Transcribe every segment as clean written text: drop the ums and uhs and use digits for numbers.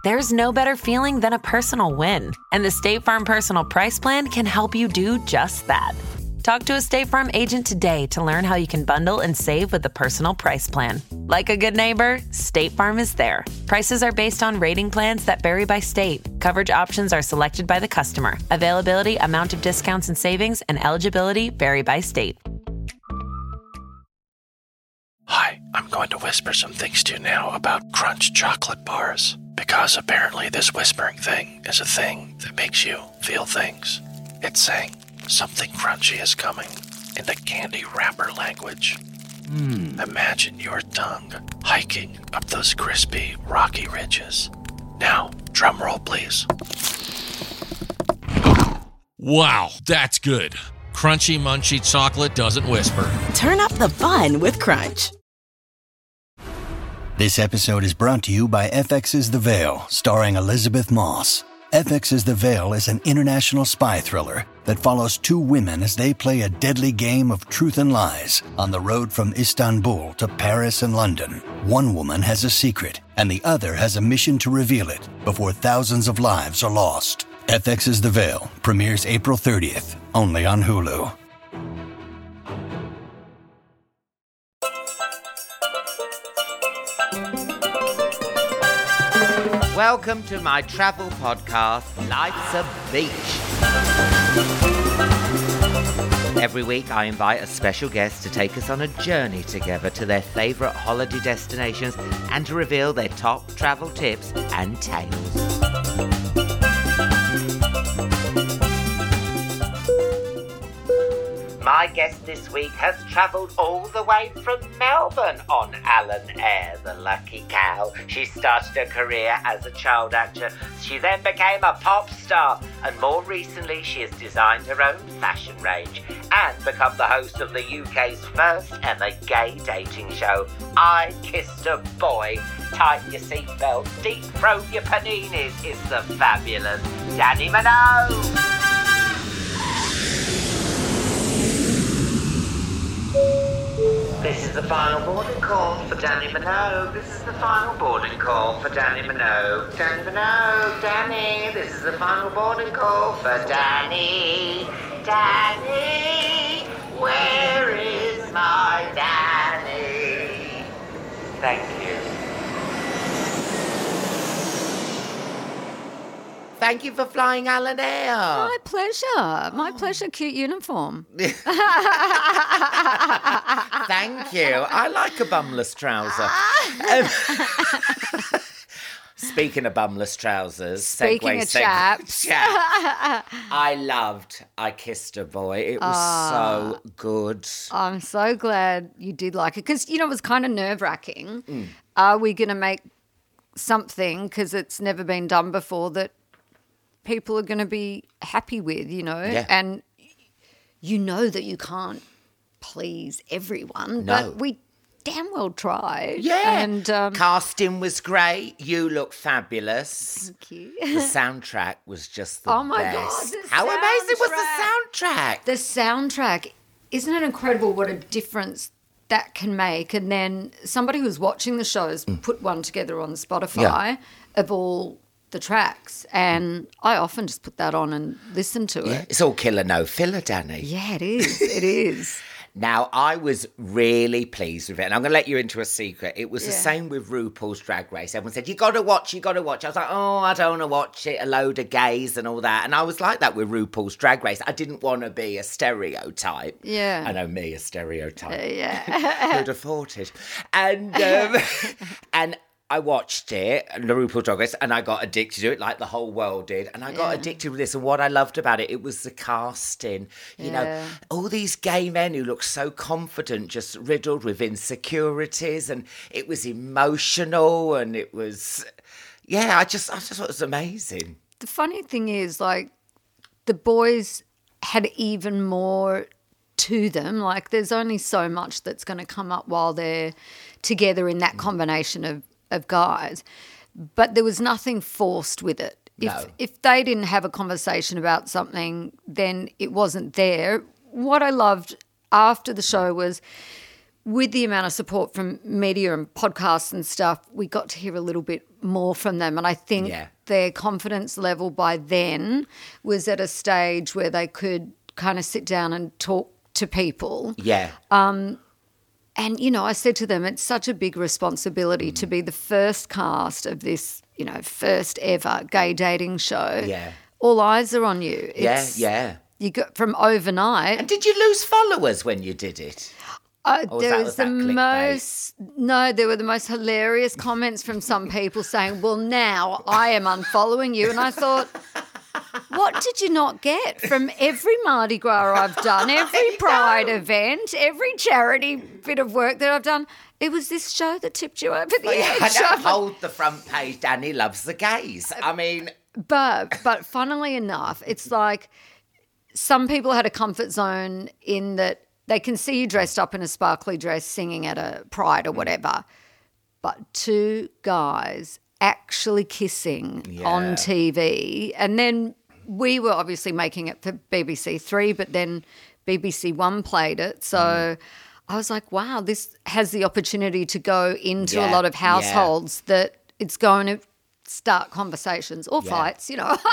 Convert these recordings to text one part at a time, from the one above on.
There's no better feeling than a personal win. And the State Farm Personal Price Plan can help you do just that. Talk to a State Farm agent today to learn how you can bundle and save with the Personal Price Plan. Like a good neighbor, State Farm is there. Prices are based on rating plans that vary by state. Coverage options are selected by the customer. Availability, amount of discounts and savings, and eligibility vary by state. Hi, I'm going to whisper some things to you now about Crunch chocolate bars. Because apparently this whispering thing is a thing that makes you feel things. It's saying something crunchy is coming in the candy wrapper language. Imagine your tongue hiking up those crispy, rocky ridges. Now, drum roll, please. Wow, that's good. Crunchy, munchy chocolate doesn't whisper. Turn up the fun with Crunch. This episode is brought to you by FX's The Veil, starring Elizabeth Moss. FX's The Veil is an international spy thriller that follows two women as they play a deadly game of truth and lies on the road from Istanbul to Paris and London. One woman has a secret, and the other has a mission to reveal it before thousands of lives are lost. FX's The Veil premieres April 30th, only on Hulu. Welcome to my travel podcast, Life's a Beach. Every week I invite a special guest to take us on a journey together to their favourite holiday destinations and to reveal their top travel tips and tales. My guest this week has travelled all the way from Melbourne on Alan Air, the lucky cow. She started her career as a child actor. She then became a pop star, and more recently she has designed her own fashion range and become the host of the UK's first ever gay dating show, I Kissed a Boy. Tighten your seatbelt, deep throat your paninis. It's the fabulous Dannii Minogue. This is the final boarding call for Dannii Minogue. This is the final boarding call for Dannii Minogue. Dannii Minogue, Dannii. This is the final boarding call for Dannii. Dannii, where is my Dannii? Thank you. Thank you for flying Alan Air. My pleasure. My pleasure. Cute uniform. Thank you. I like a bumless trouser. Speaking of bumless trousers, Speaking of chaps. I loved I Kissed a Boy. It was so good. I'm so glad you did like it because, it was kind of nerve-wracking. Are we going to make something, because it's never been done before, that people are going to be happy with, Yeah. And you know that you can't please everyone, No. but we damn well tried. Yeah. And casting was great. You look fabulous. thank you. The soundtrack was just the Oh my best. God, the How amazing was the soundtrack? The soundtrack, isn't it incredible what a difference that can make? And then somebody who's watching the shows put one together on Spotify of all the tracks, and I often just put that on and listen to it. It's all killer, no filler, Dannii. Yeah, it is. It is. Now, I was really pleased with it, and I'm going to let you into a secret. It was the same with RuPaul's Drag Race. Everyone said, you got to watch. I was like, I don't want to watch it, a load of gays and all that. And I was like that with RuPaul's Drag Race. I didn't want to be a stereotype. Yeah. I know me, a stereotype. Yeah. Who'd have thought it? And, and I watched it, the RuPaul Drag Race, and I got addicted to it like the whole world did. And I got addicted with this. And what I loved about it, it was the casting. You know, all these gay men who looked so confident, just riddled with insecurities. And it was emotional, and it was, I just thought it was amazing. The funny thing is, like, the boys had even more to them. Like, there's only so much that's going to come up while they're together in that combination of guys, but there was nothing forced with it. No. If they didn't have a conversation about something, then it wasn't there. What I loved after the show was, with the amount of support from media and podcasts and stuff, we got to hear a little bit more from them. And I think their confidence level by then was at a stage where they could kind of sit down and talk to people. Yeah. And, you know, I said to them, it's such a big responsibility to be the first cast of this, you know, first ever gay dating show. Yeah. All eyes are on you. Yeah. You got from overnight. And did you lose followers when you did it? There was the most hilarious comments from some people saying, well, now I am unfollowing you. And I thought, what did you not get from every Mardi Gras I've done, every Pride event, every charity bit of work that I've done? It was this show that tipped you over the edge. I don't hold the front page, Danny loves the gays. I mean... But funnily enough, it's like some people had a comfort zone in that they can see you dressed up in a sparkly dress singing at a Pride or whatever, but two guys actually kissing on TV. And then we were obviously making it for BBC Three, but then BBC One played it. So I was like, wow, this has the opportunity to go into a lot of households that it's going to start conversations or fights, you know.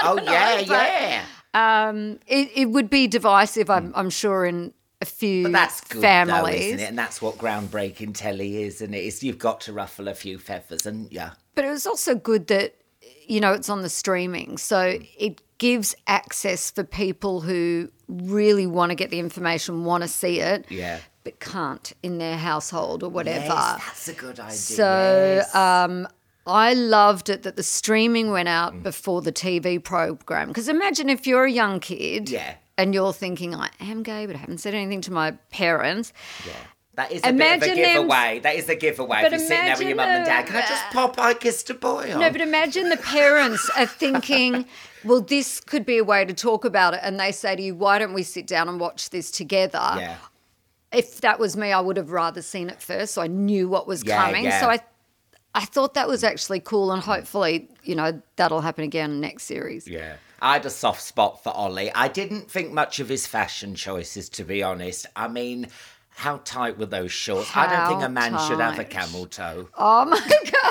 It would be divisive, I'm sure, in a few but that's good, families. though, isn't it? And that's what groundbreaking telly is, and you've got to ruffle a few feathers, and But it was also good that, you know, it's on the streaming, so it gives access for people who really want to get the information, want to see it, but can't in their household or whatever. Yes, that's a good idea. So I loved it that the streaming went out before the TV program, because imagine if you're a young kid and you're thinking, I am gay, but I haven't said anything to my parents. Yeah. That is a bit of a giveaway. That is a giveaway. If you're sitting there with your mum and dad, can I just pop I kissed a boy on? No, but imagine the parents are thinking, well, this could be a way to talk about it. And they say to you, why don't we sit down and watch this together? Yeah. If that was me, I would have rather seen it first, so I knew what was coming. Yeah. So I thought that was actually cool, and hopefully, you know, that'll happen again next series. Yeah. I had a soft spot for Ollie. I didn't think much of his fashion choices, to be honest. I mean, how tight were those shorts? I don't think a man should have a camel toe. Oh, my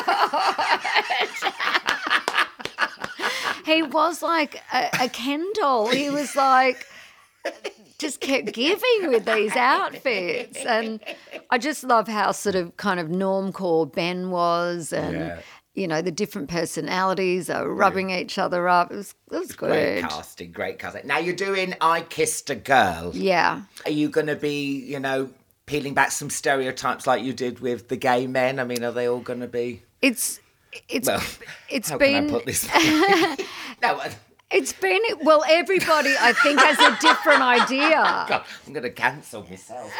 God. He was like a Ken doll. He was like... just kept giving with these outfits. And I just love how sort of kind of normcore Ben was, and, you know, the different personalities are rubbing each other up. It was good. Great casting. Now you're doing I Kissed a Girl. Yeah. Are you going to be, you know, peeling back some stereotypes like you did with the gay men? I mean, are they all going to be... It's how can I put this? No, it's been, well, everybody, I think, has a different idea. God, I'm going to cancel myself.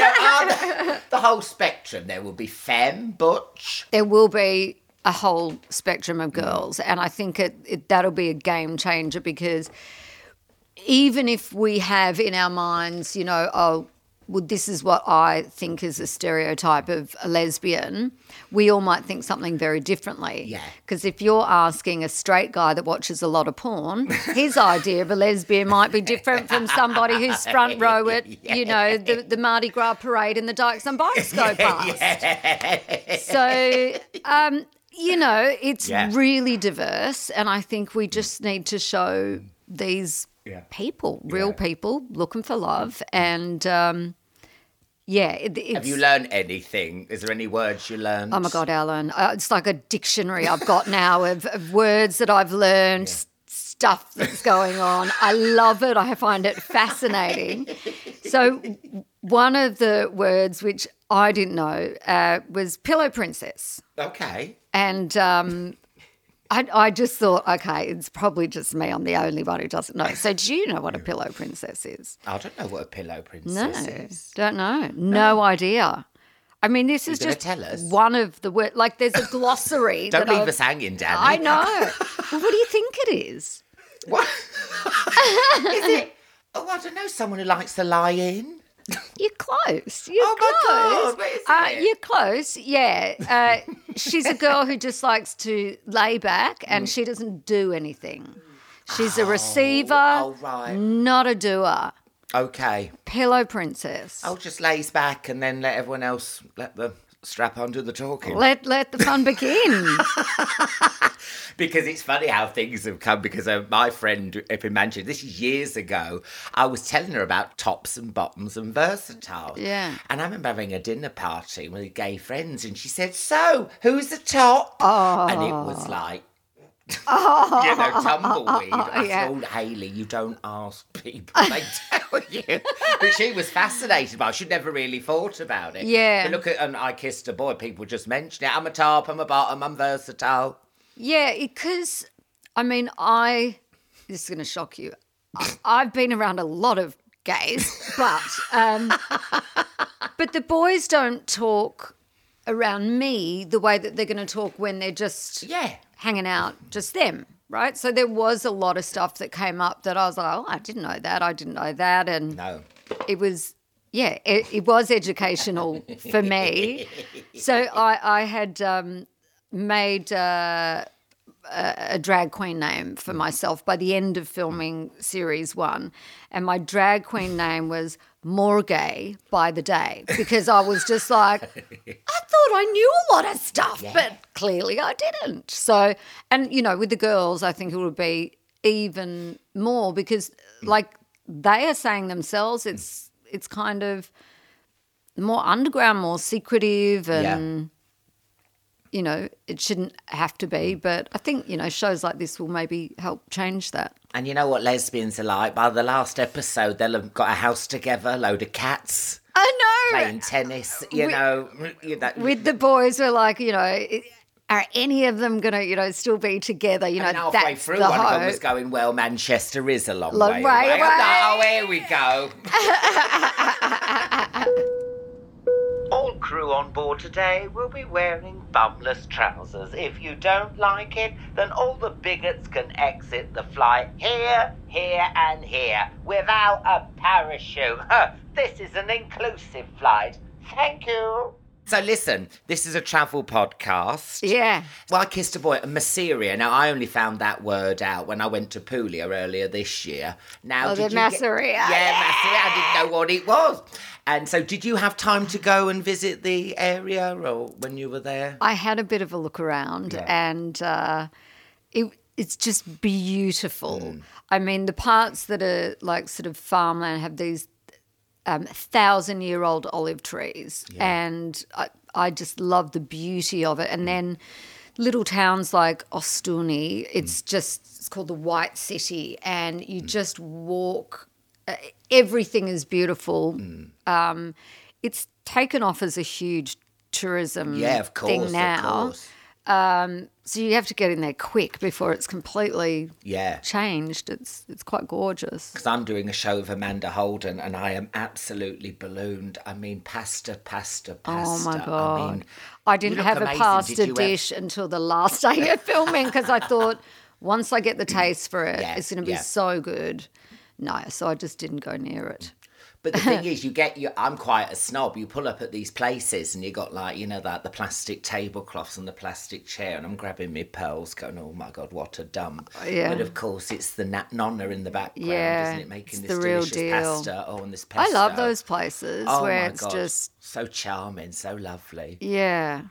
The whole spectrum. There will be femme, butch. There will be a whole spectrum of girls, and I think that'll be a game changer, because even if we have in our minds, you know, oh, well, this is what I think is a stereotype of a lesbian, we all might think something very differently. Yeah. Because if you're asking a straight guy that watches a lot of porn, his idea of a lesbian might be different from somebody who's front row at, you know, the Mardi Gras parade in the Dykes and Bikes go past. So, you know, it's really diverse, and I think we just need to show these people, real people looking for love, and... it's... Have you learned anything? Is there any words you learned? Oh, my God, Alan. It's like a dictionary I've got now of words that I've learned, stuff that's going on. I love it. I find it fascinating. So one of the words which I didn't know was pillow princess. Okay. And I just thought, okay, it's probably just me. I'm the only one who doesn't know. So do you know what a pillow princess is? I don't know what a pillow princess is. Don't know. No idea. I mean, this is just tell us? one of the words. Like, there's a glossary. Don't leave us hanging, Danny. I know. Well, what do you think it is? What? Is it? Oh, I don't know. Someone who likes to lie in? You're close. My God, what is it? You're close, yeah. She's a girl who just likes to lay back, and she doesn't do anything. She's a receiver, not a doer. Okay. Pillow princess. Just lays back and then let everyone else, let the strap onto the talking. Let the fun begin. Because it's funny how things have come, because my friend up in Manchester, this is years ago, I was telling her about tops and bottoms and versatile. Yeah. And I remember having a dinner party with gay friends, and she said, so, who's the top? Oh. And it was like, tumbleweed. I thought, Hayley, you don't ask people, they tell you. But she was fascinated by it. She'd never really thought about it. Yeah. But look at, and I Kissed a Boy, people just mention it. I'm a top, I'm a bottom, I'm versatile. Yeah, because, this is going to shock you. I've been around a lot of gays, but the boys don't talk around me the way that they're going to talk when they're just hanging out, just them, right? So there was a lot of stuff that came up that I was like, oh, I didn't know that. And it was, it was educational for me. So I had made a drag queen name for myself by the end of filming series 1, and my drag queen name was More Gay by the Day, because I was just like, I thought I knew a lot of stuff, but clearly I didn't. So, and with the girls, I think it would be even more, because like they are saying themselves, it's kind of more underground, more secretive, and it shouldn't have to be, but I think, shows like this will maybe help change that. And you know what lesbians are like? By the last episode, they'll have got a house together, a load of cats. I know. Playing tennis, With the boys, we're like, are any of them going to, still be together? And halfway that's through, the one hope. of them was going, well, Manchester is a long way away. Right. Oh, here we go. All crew on board today will be wearing bumless trousers. If you don't like it, then all the bigots can exit the flight here, here, and here without a parachute. This is an inclusive flight. Thank you. So listen, this is a travel podcast. Yeah. Well, I Kissed a Boy, Masseria. Now, I only found that word out when I went to Puglia earlier this year. Now, the Masseria. Masseria. I didn't know what it was. And so did you have time to go and visit the area or when you were there? I had a bit of a look around and it's just beautiful. I mean, the parts that are like sort of farmland have these 1,000-year-old olive trees, and I just love the beauty of it. And then little towns like Ostuni, it's called the White City, and you just walk. Everything is beautiful. It's taken off as a huge tourism thing now. Of course. So you have to get in there quick before it's completely changed. It's quite gorgeous. Because I'm doing a show with Amanda Holden and I am absolutely ballooned. I mean, pasta. Oh, my God. I didn't have a pasta dish until the last day of filming because I thought once I get the taste for it, it's going to be so good. No, so I just didn't go near it. But the thing is, I'm quite a snob. You pull up at these places and you got like, the plastic tablecloths and the plastic chair, and I'm grabbing my pearls going, oh my God, what a dump. Yeah. But of course, it's the nonna in the background, isn't it, making this the real delicious deal. pasta. Oh, and this pesto. I love those places where it's just... so charming, so lovely. Yeah.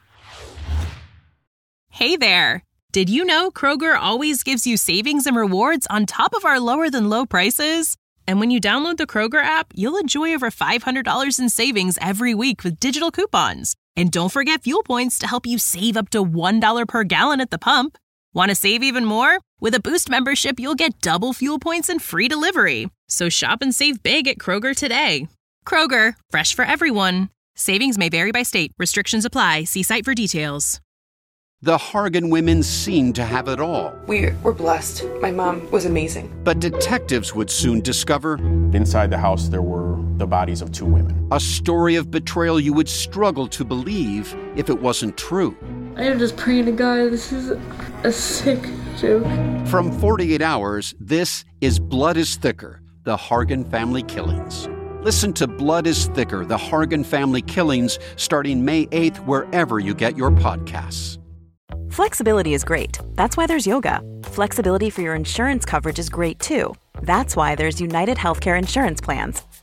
Hey there. Did you know Kroger always gives you savings and rewards on top of our lower than low prices? And when you download the Kroger app, you'll enjoy over $500 in savings every week with digital coupons. And don't forget fuel points to help you save up to $1 per gallon at the pump. Want to save even more? With a Boost membership, you'll get double fuel points and free delivery. So shop and save big at Kroger today. Kroger, fresh for everyone. Savings may vary by state. Restrictions apply. See site for details. The Hargan women seemed to have it all. We were blessed. My mom was amazing. But detectives would soon discover... inside the house, there were the bodies of 2 women. A story of betrayal you would struggle to believe if it wasn't true. I am just praying to God, this is a sick joke. From 48 Hours, this is Blood is Thicker, The Hargan Family Killings. Listen to Blood is Thicker, The Hargan Family Killings, starting May 8th, wherever you get your podcasts. Flexibility is great. That's why there's yoga. Flexibility for your insurance coverage is great too. That's why there's United Healthcare Insurance Plans.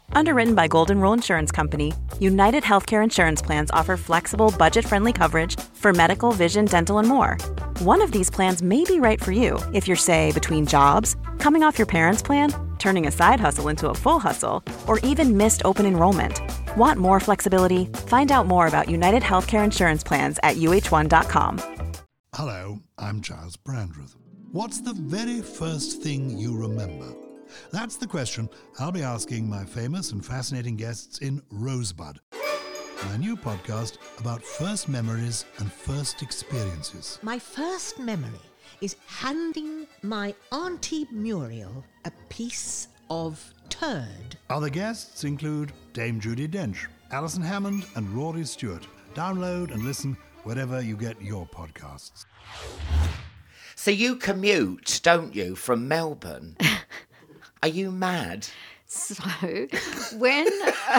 Underwritten by Golden Rule Insurance Company, United Healthcare Insurance Plans offer flexible, budget-friendly coverage for medical, vision, dental, and more. One of these plans may be right for you if you're, say, between jobs, coming off your parents' plan, turning a side hustle into a full hustle, or even missed open enrollment. Want more flexibility? Find out more about United Healthcare Insurance Plans at uh1.com. Hello, I'm Giles Brandreth. What's the very first thing you remember? That's the question I'll be asking my famous and fascinating guests in Rosebud, my new podcast about first memories and first experiences. My first memory is handing my Auntie Muriel a piece of turd. Other guests include Dame Judi Dench, Alison Hammond and Rory Stewart. Download and listen wherever you get your podcasts. So you commute, don't you, from Melbourne? Are you mad? So when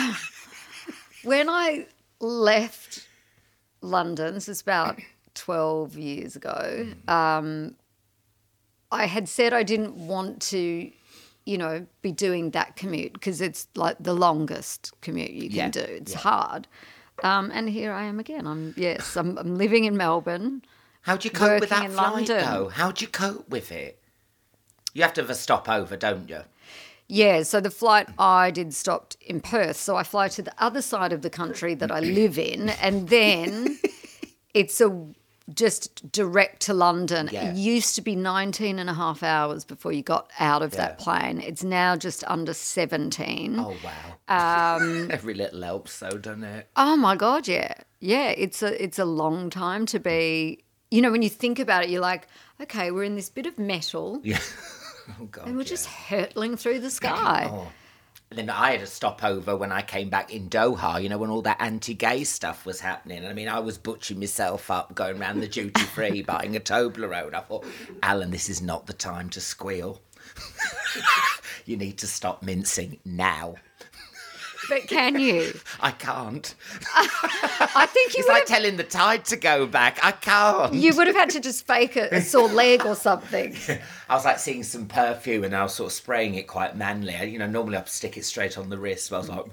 I left London, this was about 12 years ago, I had said I didn't want to, be doing that commute because it's like the longest commute you can do. It's hard. And here I am again. I'm living in Melbourne. How'd you cope with that flight, though? How'd you cope with it? You have to have a stopover, don't you? Yeah, so the flight I did stopped in Perth. So I fly to the other side of the country that I live in, and then it's just direct to London. Yeah. It used to be 19 and a half hours before you got out of that plane. It's now just under 17. Oh, wow. Every little helps, though, doesn't it? Oh, my God, yeah. Yeah, it's a long time to be... when you think about it, you're like, okay, we're in this bit of metal. Yeah. Oh, God, and we're just hurtling through the sky. Oh. And then I had a stopover when I came back in Doha, when all that anti-gay stuff was happening. I mean, I was butchering myself up, going around the duty-free, buying a Toblerone. I thought, Alan, this is not the time to squeal. You need to stop mincing now. But can you? I can't. I think you It's like telling the tide to go back. I can't. You would have had to just fake a sore leg or something. I was like seeing some perfume and I was sort of spraying it quite manly. Normally I'd stick it straight on the wrist. But I was like,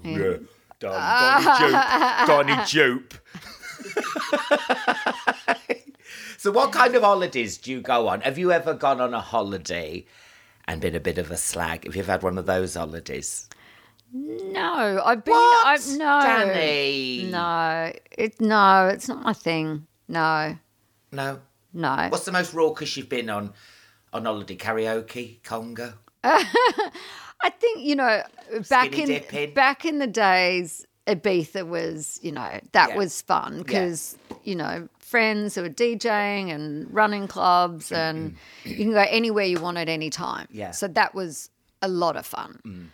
Donny Jupe. So what kind of holidays do you go on? Have you ever gone on a holiday and been a bit of a slag? Have you ever had one of those holidays? No, I've been. What? No, Danny? No, it's not my thing. No. What's the most raucous you've been on holiday? Karaoke, conga? I think back in the days, Ibiza was was fun because friends who were DJing and running clubs and you can go anywhere you want at any time. Yeah. So that was a lot of fun.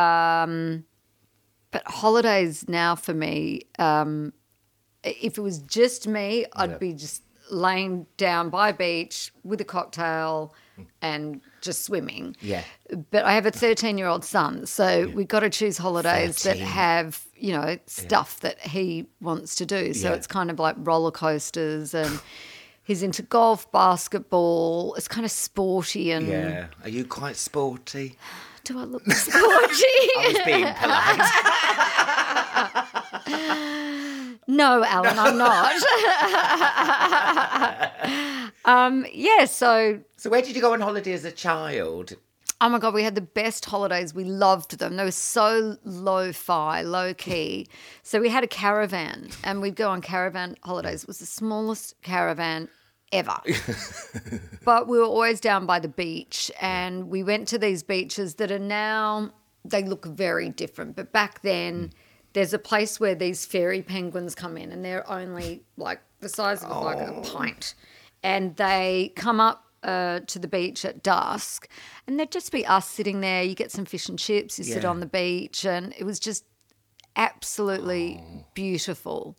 But holidays now for me, if it was just me, I'd be just laying down by a beach with a cocktail and just swimming. Yeah. But I have a 13-year-old son, so we've got to choose holidays 13. that have, stuff that he wants to do. So it's kind of like roller coasters and he's into golf, basketball. It's kind of sporty and... Yeah. Are you quite sporty? Do I look sporty? I was being polite. No, Alan, I'm not. So where did you go on holiday as a child? Oh, my God, we had the best holidays. We loved them. They were so lo-fi, low-key. So we had a caravan, and we'd go on caravan holidays. It was the smallest caravan ever. But we were always down by the beach, and we went to these beaches that are now, they look very different. But back then, there's a place where these fairy penguins come in, and they're only like the size of like a pint. And they come up to the beach at dusk, and there'd just be us sitting there. You get some fish and chips, you sit on the beach, and it was just absolutely beautiful.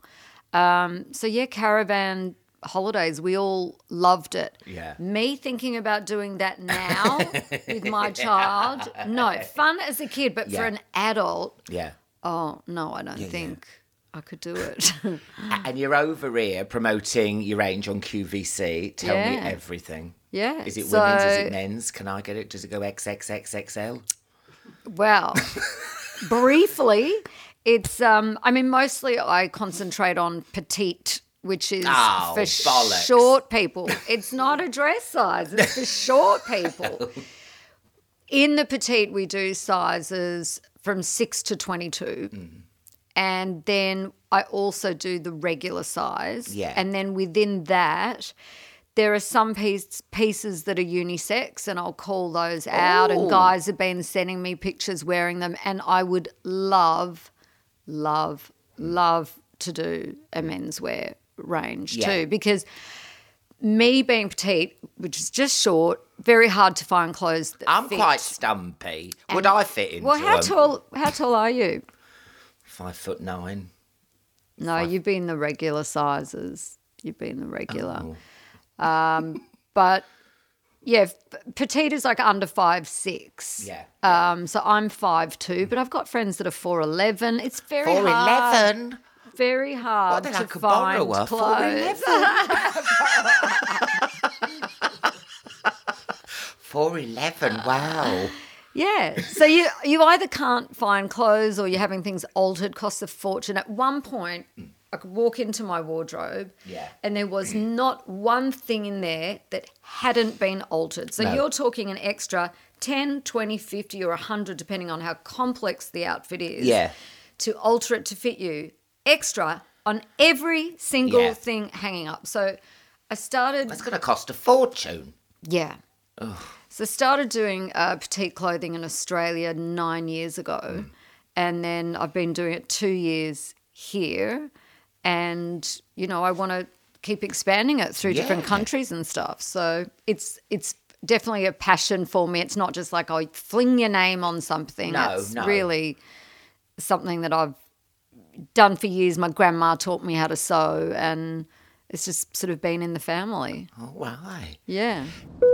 Caravan holidays, we all loved it. Yeah. Me thinking about doing that now with my child, no, fun as a kid, but for an adult, oh no, I don't think I could do it. And you're over here promoting your range on QVC. Tell me everything. Yeah. Is it women's? Is it men's? Can I get it? Does it go XXXXL? Well, briefly. It's, mostly I concentrate on petite, which is for bollocks. short people. It's not a dress size. It's for short people. In the petite, we do sizes from 6 to 22. And then I also do the regular size. Yeah. And then within that, there are some pieces that are unisex, and I'll call those out. And guys have been sending me pictures wearing them, and I would love to do a menswear range too, because me being petite, which is just short, very hard to find clothes that I'm fit. quite stumpy. Would I fit into Well, how them? tall are you? 5'9". No, you've been the regular sizes. You've been the regular. But yeah, petite is like under 5'6". Yeah. So I'm 5'2", but I've got friends that are 4'11". It's very 4'11"? hard. Very hard Well, then I to could find borrow her. clothes. 4'11", wow. Yeah. So you either can't find clothes or you're having things altered, costs a fortune. At one point, I could walk into my wardrobe and there was not one thing in there that hadn't been altered. So you're talking an extra 10, 20, 50 or 100, depending on how complex the outfit is, to alter it to fit you. Extra on every single thing hanging up. So I started... That's going to cost a fortune. Yeah. Ugh. So I started doing petite clothing in Australia 9 years ago, and then I've been doing it 2 years here, and, I want to keep expanding it through different countries and stuff. So it's definitely a passion for me. It's not just like, fling your name on something. No, it's really something that I've done for years. My grandma taught me how to sew, and it's just sort of been in the family. Oh, right. Yeah.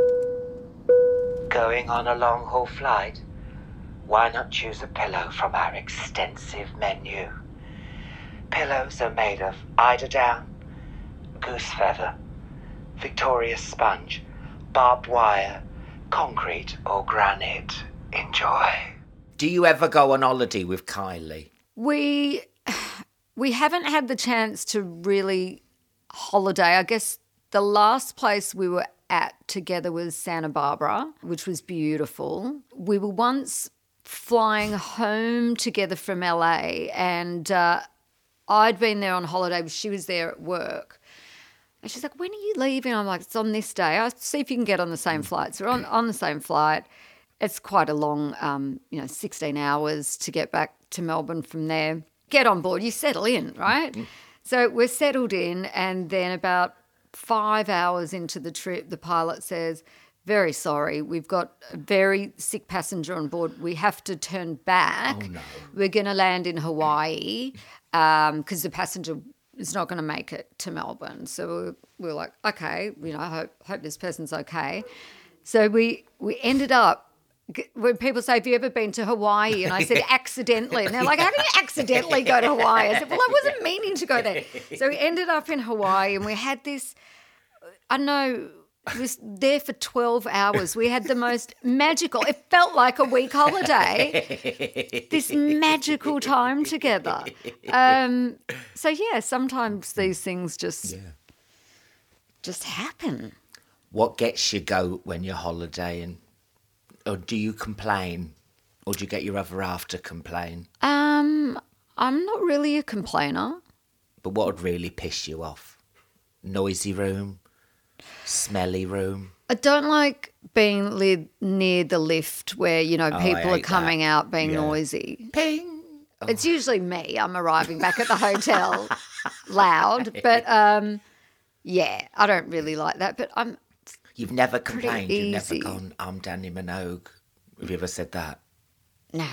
Going on a long-haul flight? Why not choose a pillow from our extensive menu? Pillows are made of eider down, goose feather, Victoria sponge, barbed wire, concrete or granite. Enjoy. Do you ever go on holiday with Kylie? We haven't had the chance to really holiday. I guess the last place we were at together was Santa Barbara, which was beautiful. We were once flying home together from LA, and I'd been there on holiday. She was there at work. And she's like, when are you leaving? I'm like, it's on this day. I'll see if you can get on the same flight. So we're on the same flight. It's quite a long, 16 hours to get back to Melbourne from there. Get on board, you settle in, right? So we're settled in, and then about 5 hours into the trip, the pilot says, very sorry, we've got a very sick passenger on board. We have to turn back. Oh, no. We're going to land in Hawaii because the passenger is not going to make it to Melbourne. So we're like, okay, I hope this person's okay. So we ended up, when people say, have you ever been to Hawaii? And I said, accidentally. And they're like, how do you accidentally go to Hawaii? I said, well, I wasn't meaning to go there. So we ended up in Hawaii, and we had this, I don't know, it was there for 12 hours. We had the most magical, it felt like a week holiday, this magical time together. So, yeah, sometimes these things just happen. What gets you go when you're holidaying? Or do you complain? Or do you get your other half to complain? I'm not really a complainer. But what would really piss you off? Noisy room? Smelly room? I don't like being near the lift where, people are coming out being noisy. Ping! Oh. It's usually me. I'm arriving back at the hotel loud. But, I don't really like that. But I'm... You've never complained? Pretty You've never easy. gone, I'm Danny Minogue? Have you ever said that? No.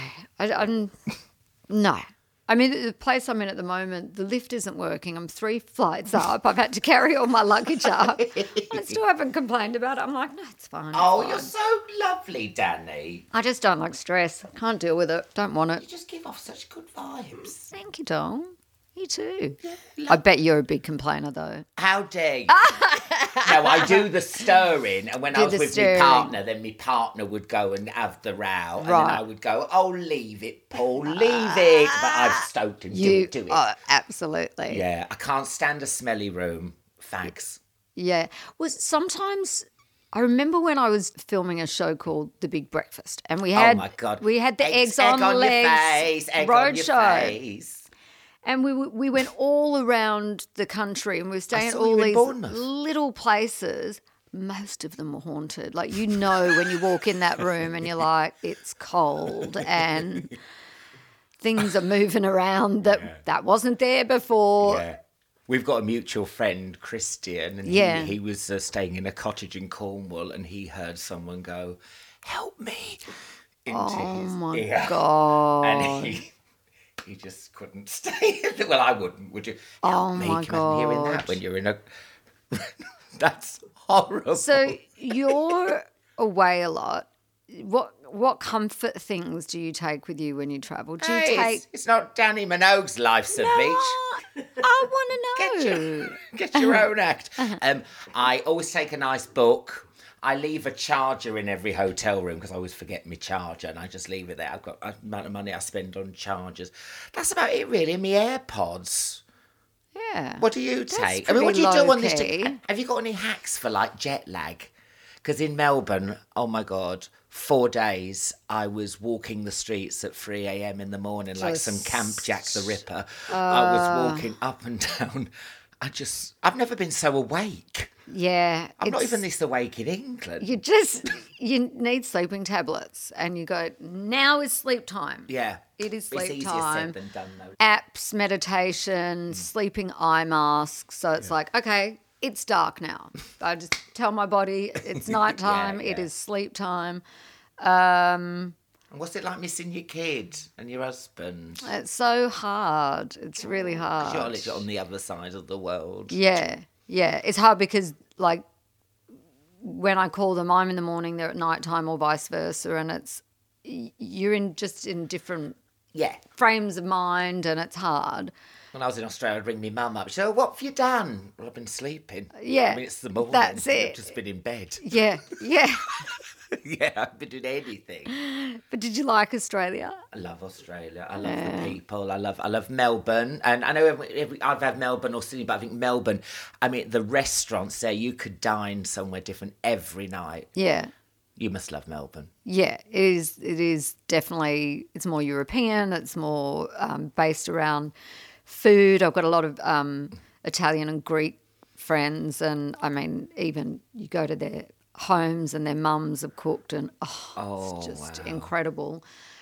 No. I mean, the place I'm in at the moment, the lift isn't working. I'm 3 flights up. I've had to carry all my luggage up. I still haven't complained about it. I'm like, no, it's fine. Oh, it's you're fine. so lovely, Danny. I just don't like stress. Can't deal with it. Don't want it. You just give off such good vibes. Thank you, doll. Me too. I bet you're a big complainer, though. How dare you? No, I do the stirring, and when I was with my partner, then my partner would go and have the row, and then I would go, "Oh, leave it, Paul, leave it." But I've stoked him. Do it. Oh, absolutely. Yeah, I can't stand a smelly room. Thanks. Yeah. Well, sometimes I remember when I was filming a show called The Big Breakfast, and we had, oh my God, we had the eggs on legs, your face, egg on your face. And we went all around the country, and we were staying at all these little places. Most of them were haunted. Like, you know, when you walk in that room and you're like, it's cold and things are moving around that wasn't there before. Yeah. We've got a mutual friend, Christian, and he was staying in a cottage in Cornwall, and he heard someone go, "Help me," into his ear. God. And he just couldn't stay. Well, I wouldn't. Would you? Help me. My God. Hearing that when you're in a... That's horrible. So you're away a lot. What comfort things do you take with you when you travel? Do you take... It's not Danny Minogue's Life's a Beach. I want to know. Get your own act. I always take a nice book. I leave a charger in every hotel room because I always forget my charger, and I just leave it there. I've got the amount of money I spend on chargers. That's about it, really. And my AirPods. Yeah. What do you take? I mean, what do you do on this trip? Have you got any hacks for, like, jet lag? Because in Melbourne, oh my God, 4 days I was walking the streets at 3 a.m. in the morning like some Camp Jack the Ripper. I was walking up and down. I've never been so awake. Yeah. I'm not even this awake in England. You need sleeping tablets, and you go, now is sleep time. Yeah. It is sleep it's easier time. said than done, though. Apps, meditation, sleeping eye masks. So it's like, okay, it's dark now. I just tell my body it's nighttime. It is sleep time. And what's it like missing your kid and your husband? It's so hard. It's really hard. You're literally on the other side of the world. Yeah. Yeah. It's hard because, like, when I call them, I'm in the morning, they're at nighttime, or vice versa, and you're in different frames of mind, and it's hard. When I was in Australia, I'd ring my mum up. She'd say, what have you done? Well, I've been sleeping. Yeah. I mean, it's the morning. That's it. I've just been in bed. Yeah. Yeah. Yeah, I haven't been doing anything. But did you like Australia? I love Australia. I love the people. I love Melbourne. And I know I've had Melbourne or Sydney, but I think Melbourne, I mean, the restaurants there, you could dine somewhere different every night. Yeah. You must love Melbourne. Yeah, it is definitely, it's more European. It's more based around food. I've got a lot of Italian and Greek friends, and I mean, even you go to their homes and their mums have cooked, and it's just incredible.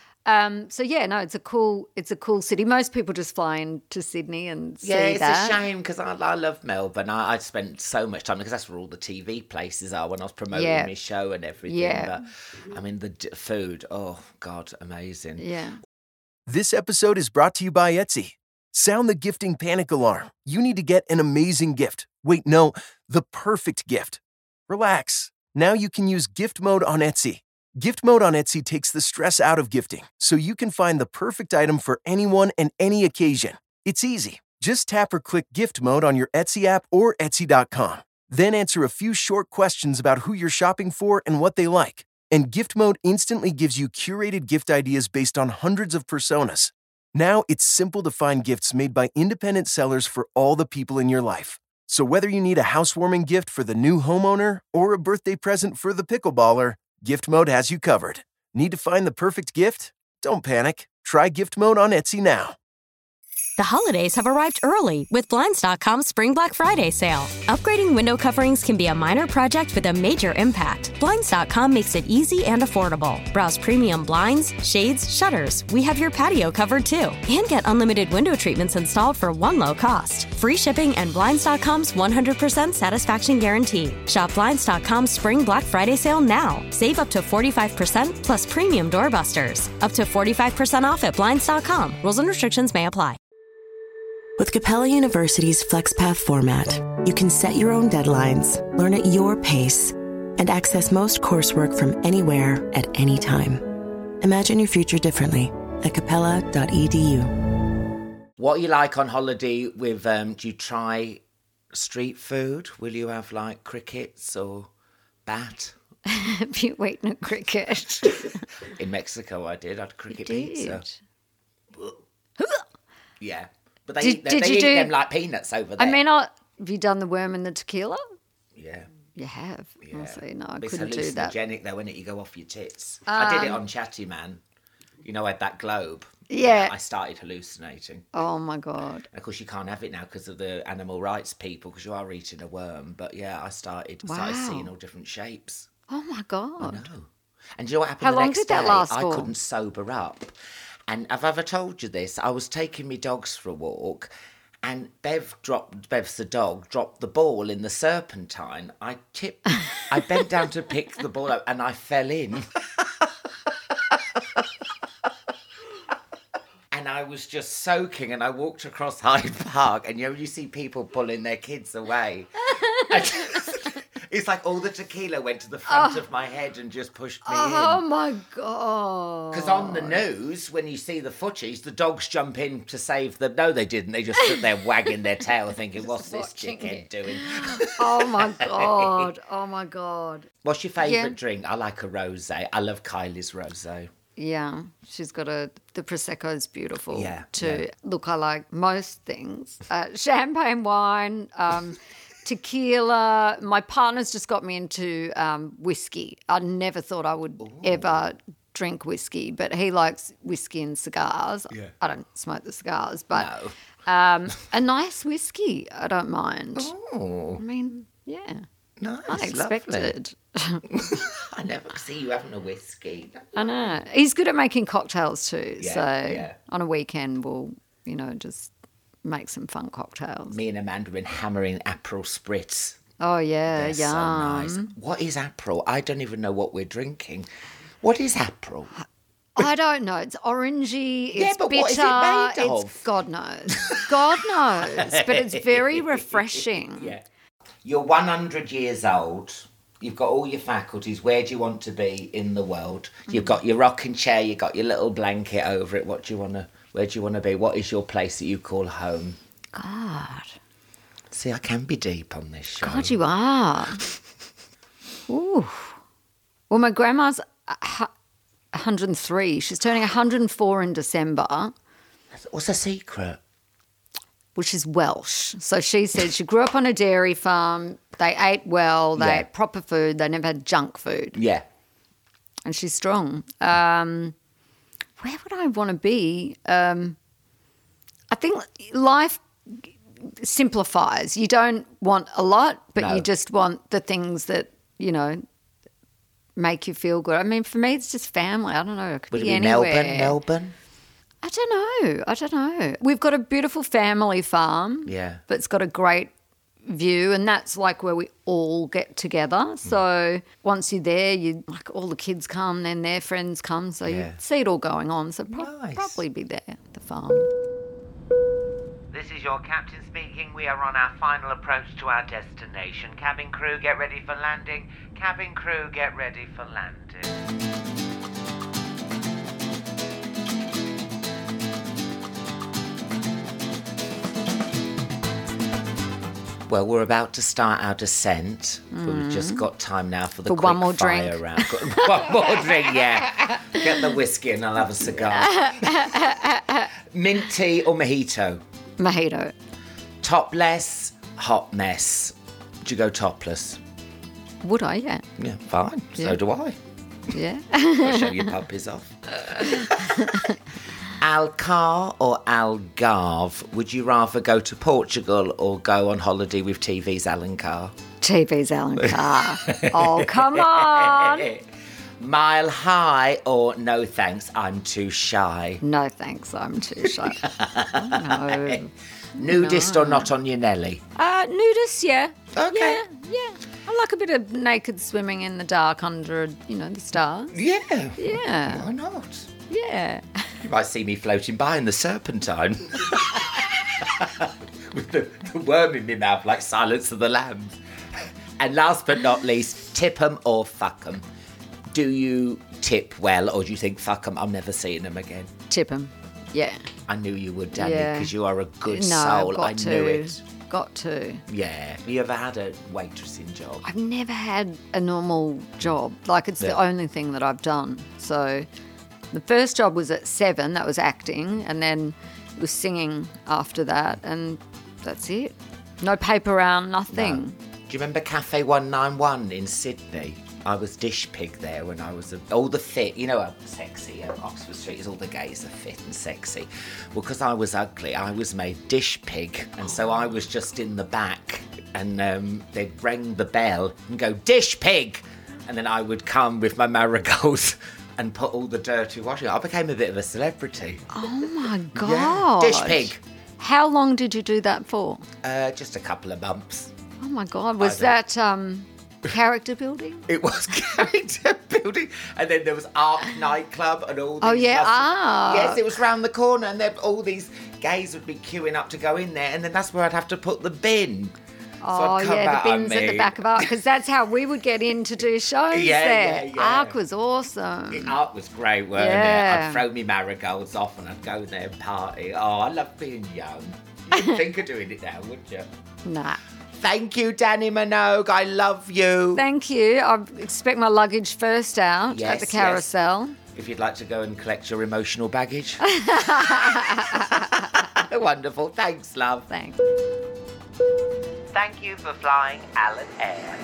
So yeah, no, it's a cool city. Most people just fly into Sydney and see that. Yeah, it's a shame because I love Melbourne. I spent so much time because that's where all the TV places are when I was promoting my show and everything. Yeah. But I mean, the food, oh God, amazing. Yeah. This episode is brought to you by Etsy. Sound the gifting panic alarm. You need to get an amazing gift. Wait, no, the perfect gift. Relax. Now you can use gift mode on Etsy. Gift mode on Etsy takes the stress out of gifting, so you can find the perfect item for anyone and any occasion. It's easy. Just tap or click gift mode on your Etsy app or Etsy.com. Then answer a few short questions about who you're shopping for and what they like. And gift mode instantly gives you curated gift ideas based on hundreds of personas. Now it's simple to find gifts made by independent sellers for all the people in your life. So whether you need a housewarming gift for the new homeowner or a birthday present for the pickleballer, Gift Mode has you covered. Need to find the perfect gift? Don't panic. Try Gift Mode on Etsy now. The holidays have arrived early with Blinds.com's Spring Black Friday sale. Upgrading window coverings can be a minor project with a major impact. Blinds.com makes it easy and affordable. Browse premium blinds, shades, shutters. We have your patio covered too. And get unlimited window treatments installed for one low cost. Free shipping and Blinds.com's 100% satisfaction guarantee. Shop Blinds.com's Spring Black Friday sale now. Save up to 45% plus premium doorbusters. Up to 45% off at Blinds.com. Rules and restrictions may apply. With Capella University's FlexPath format, you can set your own deadlines, learn at your pace, and access most coursework from anywhere at any time. Imagine your future differently at capella.edu. What are you like on holiday with, do you try street food? Will you have like crickets or bat? Have you eaten a cricket? In Mexico I did. I had cricket You pizza. did? Yeah. But they Did- eat, did they you eat do- them like peanuts over there. I mean, have you done the worm and the tequila? Yeah. You have. Yeah. Honestly, no, I It's couldn't do that. hallucinogenic though, isn't it? You go off your tits. I did it on Chatty Man. You know, I had that globe. Yeah. I started hallucinating. Oh my God. Of course, you can't have it now because of the animal rights people, because you are eating a worm. But yeah, I started seeing all different shapes. Oh my God. No. And do you know what happened How the long next did that day? last I for? couldn't sober up. And have I ever told you this? I was taking my dogs for a walk, and Bev's the dog, dropped the ball in the serpentine. I bent down to pick the ball up, and I fell in. And I was just soaking, and I walked across Hyde Park, and you see people pulling their kids away. It's like all the tequila went to the front of my head and just pushed me in. Oh my God. Because on the news, when you see the footage, the dogs jump in to save them. No, they didn't. They just stood there wagging their tail thinking, what's this dickhead doing? Oh my God. Oh my God. What's your favourite Yeah. drink? I like a rosé. I love Kylie's rosé. Yeah, she's got the Prosecco is beautiful Yeah, too. yeah. Look, I like most things. Champagne wine, tequila. My partner's just got me into whiskey. I never thought I would ever drink whiskey, but he likes whiskey and cigars. Yeah. I don't smoke the cigars, but a nice whiskey, I don't mind. Oh. I mean, yeah. Nice, Unexpected. I never see you having a whiskey. I know. He's good at making cocktails too. Yeah, so yeah. on a weekend, we'll, just make some fun cocktails. Me and Amanda have been hammering Aperol Spritz. Oh, yeah. They're so nice. What is Aperol? I don't even know what we're drinking. What is Aperol? I don't know. It's orangey. It's Yeah, but bitter. what is it made of? It's God knows. God knows. But it's very refreshing. Yeah. You're 100 years old. You've got all your faculties. Where do you want to be in the world? You've got your rocking chair. You've got your little blanket over it. Where do you want to be? What is your place that you call home? God. See, I can be deep on this show. God, you are. Ooh. Well, my grandma's 103. She's turning 104 in December. What's the secret? Well, she's Welsh. So she said she grew up on a dairy farm. They ate well. They ate proper food. They never had junk food. Yeah. And she's strong. Where would I want to be? I think life simplifies. You don't want a lot, but you just want the things that, make you feel good. I mean, for me, it's just family. I don't know. It could Would it be be anywhere. Melbourne? I don't know. We've got a beautiful family farm. Yeah. That's got a great view, and that's like where we all get together. So once you're there, like all the kids come, then their friends come, so you see it all going on. So probably be there at the farm. This is your captain speaking. We are on our final approach to our destination. Cabin crew, get ready for landing. Cabin crew, get ready for landing. Well, we're about to start our descent. But we've just got time now for the quick one more fire drink. round. One more drink, yeah. Get the whiskey and I'll have a cigar. Mint tea or mojito? Mojito. Topless, hot mess. Do you go topless? Would I? Yeah. Yeah, fine. Yeah. So do I. Yeah. I'll show your puppies off. Alcar or Algarve? Would you rather go to Portugal or go on holiday with TV's Alan Carr? TV's Alan Carr. Oh, come on. Mile High or no thanks, I'm too shy? No thanks, I'm too shy. No. Nudist or not on your Nelly? Nudist, yeah. Okay. Yeah. I like a bit of naked swimming in the dark under, the stars. Yeah. Yeah. Why not? Yeah. You might see me floating by in the Serpentine. With the worm in my mouth like Silence of the Lambs. And last but not least, tip 'em or fuck 'em. Do you tip well or do you think fuck 'em, I'm never seeing them again? Tip 'em. Yeah. I knew you would, Danny, Yeah. because you are a good No, soul. got I to. knew it. Got to. Yeah. Have you ever had a waitressing job? I've never had a normal job. Like, it's the only thing that I've done. So the first job was at 7, that was acting, and then it was singing after that, and that's it. No paper round, nothing. No. Do you remember Cafe 191 in Sydney? I was dish pig there when I was all the fit, you know how sexy Oxford Street is, all the gays are fit and sexy. Well, because I was ugly, I was made dish pig, and so I was just in the back, and they'd ring the bell and go, dish pig! And then I would come with my marigolds and put all the dirty washing. I became a bit of a celebrity. Oh my God. Yeah. Dish pig. How long did you do that for? Just a couple of months. Oh my God. Was that character building? It was character building, and then there was Arc nightclub and all these. Oh yeah, Arc. Yes, it was round the corner, and all these gays would be queuing up to go in there, and then that's where I'd have to put the bin. Oh yeah, the bins at the back of Arc, because that's how we would get in to do shows there. Yeah. Arc was awesome. Arc was great, weren't it? I'd throw me marigolds off and I'd go there and party. Oh, I love being young. You wouldn't think of doing it now, would you? Nah. Thank you, Danny Minogue. I love you. Thank you. I expect my luggage first out at the carousel. Yes. If you'd like to go and collect your emotional baggage. Wonderful. Thanks, love. Thanks. Thank you for flying Alan Air.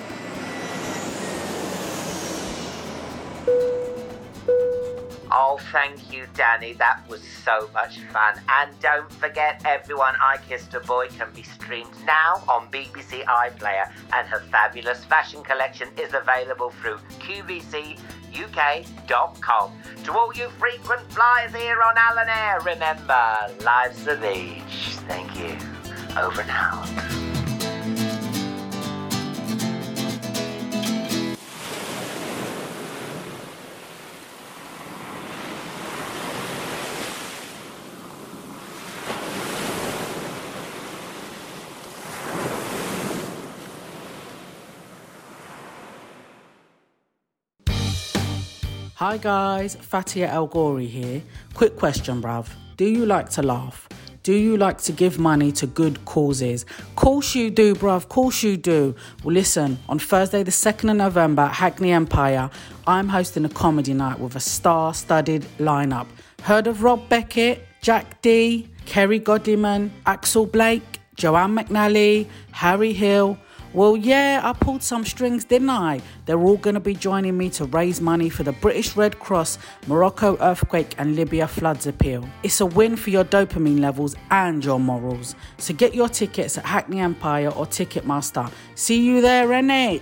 Oh, thank you, Danny. That was so much fun. And don't forget, everyone, I Kissed a Boy can be streamed now on BBC iPlayer, and her fabulous fashion collection is available through qvcuk.com. To all you frequent flyers here on Alan Air, remember, life's a beach. Thank you. Over and out. Hi guys, Fatia El Ghori here. Quick question, bruv. Do you like to laugh? Do you like to give money to good causes? Course you do, bruv. Course you do. Well, listen, on Thursday the 2nd of November at Hackney Empire, I'm hosting a comedy night with a star-studded lineup. Heard of Rob Beckett, Jack D, Kerry Godliman, Axel Blake, Joanne McNally, Harry Hill? Well, yeah, I pulled some strings, didn't I? They're all going to be joining me to raise money for the British Red Cross, Morocco earthquake and Libya floods appeal. It's a win for your dopamine levels and your morals. So get your tickets at Hackney Empire or Ticketmaster. See you there, innit?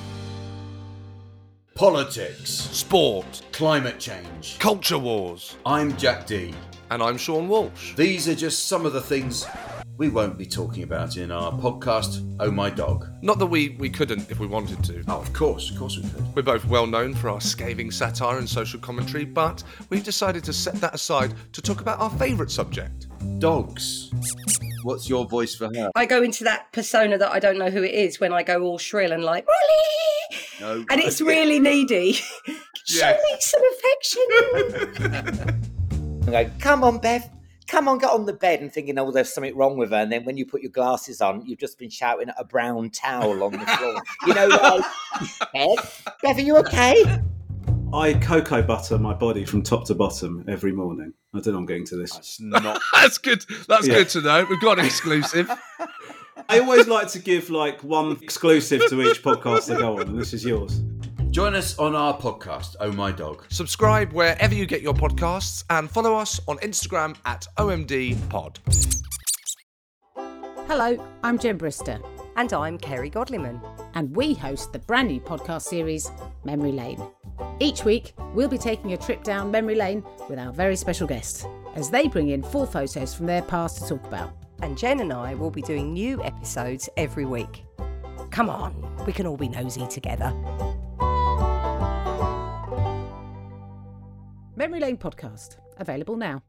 Politics, sport, climate change, culture wars. I'm Jack D. And I'm Sean Walsh. These are just some of the things we won't be talking about in our podcast, Oh My Dog. Not that we couldn't if we wanted to. Oh, of course we could. We're both well known for our scathing satire and social commentary, but we've decided to set that aside to talk about our favourite subject. Dogs. What's your voice for her? I go into that persona that I don't know who it is when I go all shrill and like, Rolly! No. And it's really needy. Show me some affection. I go, come on, Bev. Come on, get on the bed, and thinking, oh, there's something wrong with her. And then when you put your glasses on, you've just been shouting at a brown towel on the floor. You know, like, Bev, are you okay? I cocoa butter my body from top to bottom every morning. I don't know I'm getting to this. That's not... That's good. That's good to know. We've got an exclusive. I always like to give like one exclusive to each podcast I go on, and this is yours. Join us on our podcast, Oh My Dog. Subscribe wherever you get your podcasts and follow us on Instagram at OMDpod. Hello, I'm Jen Brister. And I'm Kerry Godliman. And we host the brand new podcast series, Memory Lane. Each week, we'll be taking a trip down memory lane with our very special guests, as they bring in 4 photos from their past to talk about. And Jen and I will be doing new episodes every week. Come on, we can all be nosy together. Memory Lane Podcast, available now.